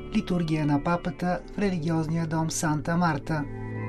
Литургия на папата в религиозния дом Санта Марта.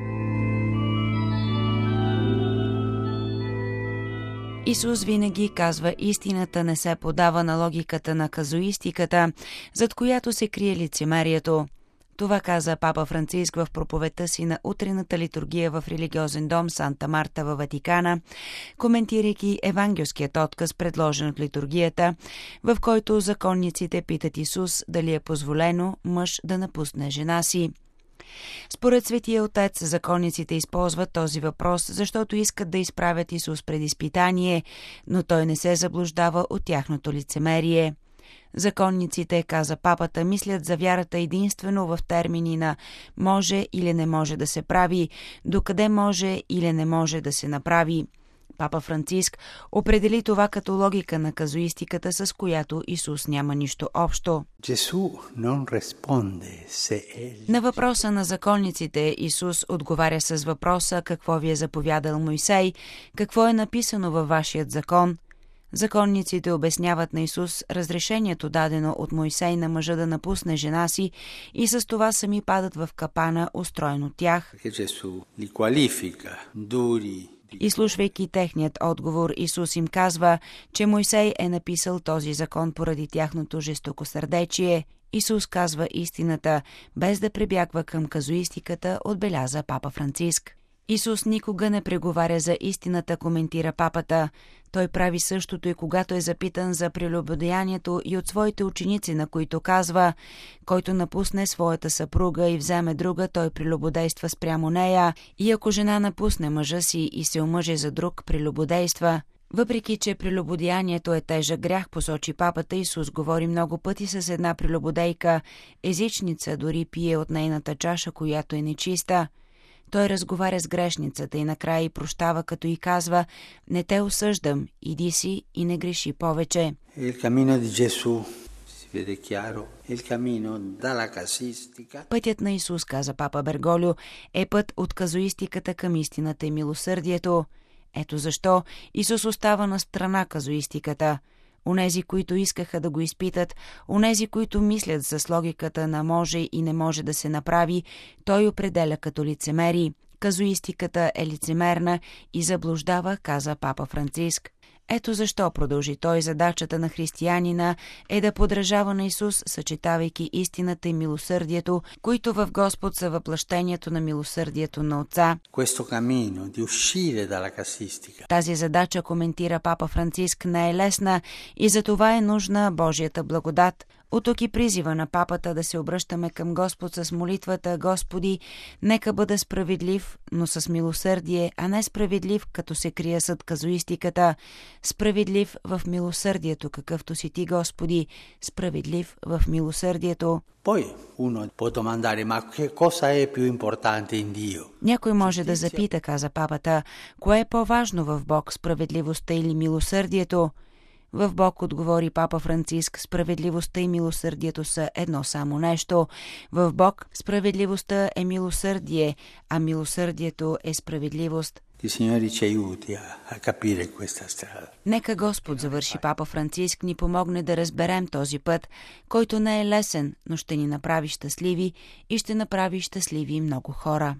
Исус винаги казва истината, не се подава на логиката на казуистиката, зад която се крие лицемерието. Това каза папа Франциск в проповедта си на утрената литургия в религиозен дом Санта Марта във Ватикана, коментирайки евангелският отказ, предложен от литургията, в който законниците питат Исус дали е позволено мъж да напусне жена си. Според Светия Отец, законниците използват този въпрос, защото искат да изправят Исус пред изпитание, но той не се заблуждава от тяхното лицемерие. Законниците, каза папата, мислят за вярата единствено в термини на може или не може да се прави, докъде може или не може да се направи. Папа Франциск определи това като логика на казуистиката, с която Исус няма нищо общо. На въпроса на законниците Исус отговаря с въпроса какво ви е заповядал Мойсей, какво е написано във вашият закон. Законниците обясняват на Исус разрешението дадено от Мойсей на мъжа да напусне жена си и с това сами падат в капана, устроен от тях. Изслушвайки техният отговор, Исус им казва, че Мойсей е написал този закон поради тяхното жестокосърдечие. Исус казва истината, без да прибягва към казуистиката, отбеляза папа Франциск. Исус никога не преговаря за истината, коментира папата. Той прави същото и когато е запитан за прелюбодеянието и от своите ученици, на които казва: който напусне своята съпруга и вземе друга, той прелюбодейства спрямо нея, и ако жена напусне мъжа си и се омъже за друг, прелюбодейства. Въпреки че прелюбодеянието е тежък грях, посочи папата, Исус говори много пъти с една прелюбодейка, езичница, дори пие от нейната чаша, която е нечиста. Той разговаря с грешницата и накрая й прощава, като й казва: не те осъждам, иди си и не греши повече. Пътят на Исус, каза папа Берголио, е път от казуистиката към истината и милосърдието. Ето защо Исус остава на страна казуистиката. Онези, които искаха да го изпитат, онези, които мислят с логиката на може и не може да се направи, той определя като лицемери. Казуистиката е лицемерна и заблуждава, каза папа Франциск. Ето защо, продължи той, задачата на християнина е да подражава на Исус, съчетавайки истината и милосърдието, които в Господ са въплъщението на милосърдието на Отца. Тази задача, коментира папа Франциск, не е лесна и за това е нужна Божията благодат. От тук и призива на папата да се обръщаме към Господ с молитвата: Господи, нека бъда справедлив, но с милосърдие, а не справедлив, като се крия зад казуистиката. Справедлив в милосърдието, какъвто си Ти, Господи, справедлив в милосърдието. Някой може да запита, каза папата, кое е по-важно в Бог, справедливостта или милосърдието? В Бог, отговори папа Франциск, справедливостта и милосърдието са едно само нещо. В Бог справедливостта е милосърдие, а милосърдието е справедливост. Нека Господ, завърши папа Франциск, ни помогне да разберем този път, който не е лесен, но ще ни направи щастливи и ще направи щастливи много хора.